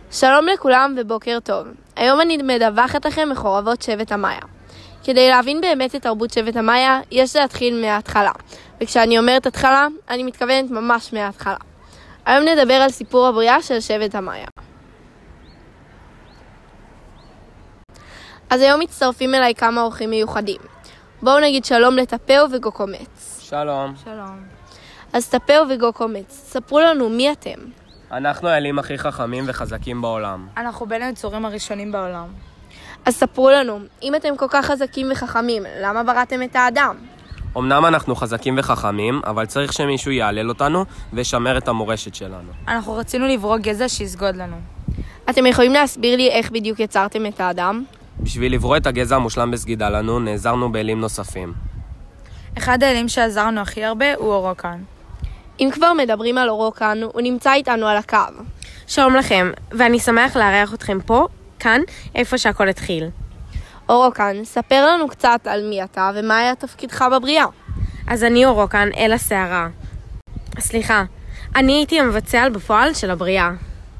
שלום לכולם ובוקר טוב. היום אני מדווחת לכם מחורבות שבט המאיה. כדי להבין באמת את תרבות שבט המאיה, יש להתחיל מההתחלה. וכשאני אומרת התחלה, אני מתכוונת ממש מההתחלה. היום נדבר על סיפור הבריאה של שבט המאיה. אז היום מצטרפים אליי כמה אורחים מיוחדים. בואו נגיד שלום לטפאו וגוקומץ. שלום. שלום. אז טפאו וגוקומץ, ספרו לנו מי אתם. אנחנו האלים הכי חכמים וחזקים בעולם. אנחנו בין היצורים הראשונים בעולם. אז ספרו לנו, אם אתם כל כך חזקים וחכמים, למה בראתם את האדם? אמנם אנחנו חזקים וחכמים, אבל צריך שמישהו יעלל אותנו וישמר את המורשת שלנו. אנחנו רצינו לברוא גזע שיסגוד לנו. אתם יכולים להסביר לי איך בדיוק יצרתם את האדם? בשביל לברוא את הגזע המושלם בסגידה לנו, נעזרנו באלים נוספים. אחד האלים שעזרנו הכי הרבה הוא אורוקן. אם כבר מדברים על אורוקן, הוא נמצא איתנו על הקו. שלום לכם, ואני שמח לארח אתכם פה, כאן, איפה שהכל התחיל. אורוקן, ספר לנו קצת על מי אתה ומה היה תפקידך בבריאה. אז אני אורוקן, אל השערה. סליחה, אני הייתי המבצע בפועל של הבריאה.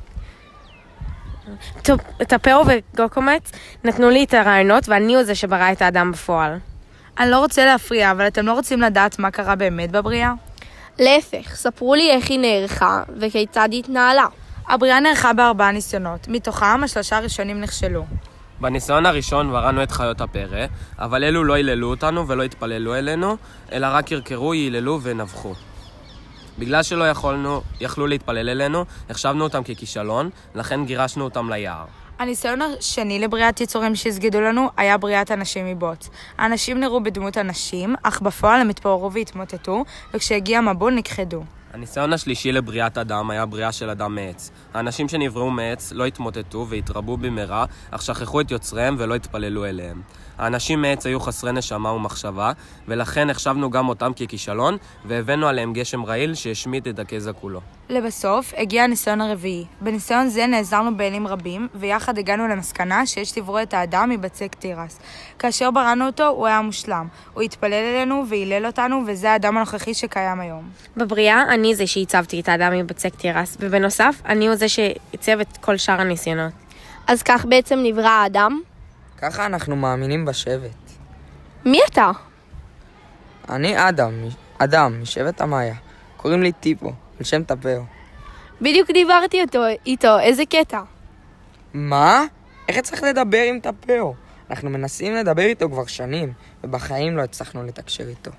טפאו וגוקומץ נתנו לי את הרעיונות, ואני הוא זה שברא את האדם בפועל. אני לא רוצה להפריע, אבל אתם לא רוצים לדעת מה קרה באמת בבריאה? להפך, ספרו לי איך היא נערכה וכיצד היא התנהלה. הבריאה נערכה ב4 ניסיונות, מתוכם 3 הראשונים נכשלו. בניסיון הראשון בראנו את חיות הפרא, אבל אלו לא היללו אותנו ולא התפללו אלינו, אלא רק קרקרו, היללו ונבחו. בגלל שלא יכלו להתפלל אלינו, החשבנו אותם ככישלון, לכן גירשנו אותם ליער. הניסיון השני לבריאת יצורים שהסגידו לנו היה בריאת אנשים מבוץ. האנשים נראו בדמות אנשים, אך בפועל הם התפוררו והתמוטטו, וכשהגיע מבול נכחדו. הניסיון השלישי לבריאת אדם היה בריאה של אדם מעץ. האנשים שנבראו מעץ לא התמוטטו והתרבו במהרה, אך שכחו את יוצריהם ולא התפללו אליהם. האנשים מעץ היו חסרי נשמה ומחשבה, ולכן החשבנו גם אותם ככישלון, והבאנו עליהם גשם רעיל שהשמיט את הגזע כולו. לבסוף הגיע הניסיון הרביעי. בניסיון זה נעזרנו באלים רבים, ויחד הגענו למסקנה שיש לברוא את האדם מבצק תירס. כאשר בראנו אותו, הוא היה מושלם. הוא התפלל אלינו והילל אותנו, וזה האדם הנוכחי שקיים היום. בבריאה אני זה שהצבתי את האדם מבצק תירס, ובנוסף אני הוא זה שעיצב את כל שאר הניסיונות. אז כך בעצם נברא האדם? ככה אנחנו מאמינים בשבט. מי אתה? אני אדם משבט המאיה. קוראים לי טיפו, על שם טפאו. בדיוק דיברתי איתו, איזה קטע. מה? איך צריך לדבר עם טפאו? אנחנו מנסים לדבר איתו כבר שנים, ובחיים לא הצלחנו לתקשר איתו.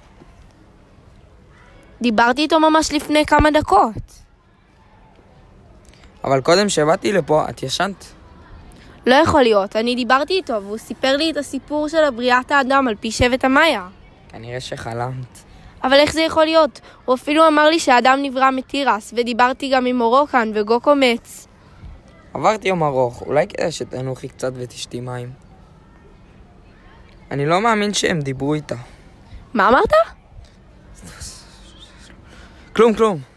דיברתי איתו ממש לפני כמה דקות. אבל קודם שבאתי לפה, את ישנת. לא יכול להיות, אני דיברתי איתו והוא סיפר לי את הסיפור של בריאת האדם על פי שבט המאיה. כנראה שחלמת. אבל איך זה יכול להיות? הוא אפילו אמר לי שהאדם נברא מתירס, ודיברתי גם עם אורוקן וגוקומץ. עברתי יום ארוך, אולי כדאי שתנוחי קצת ותשתי מים. אני לא מאמין שהם דיברו איתה. מה אמרת? כלום.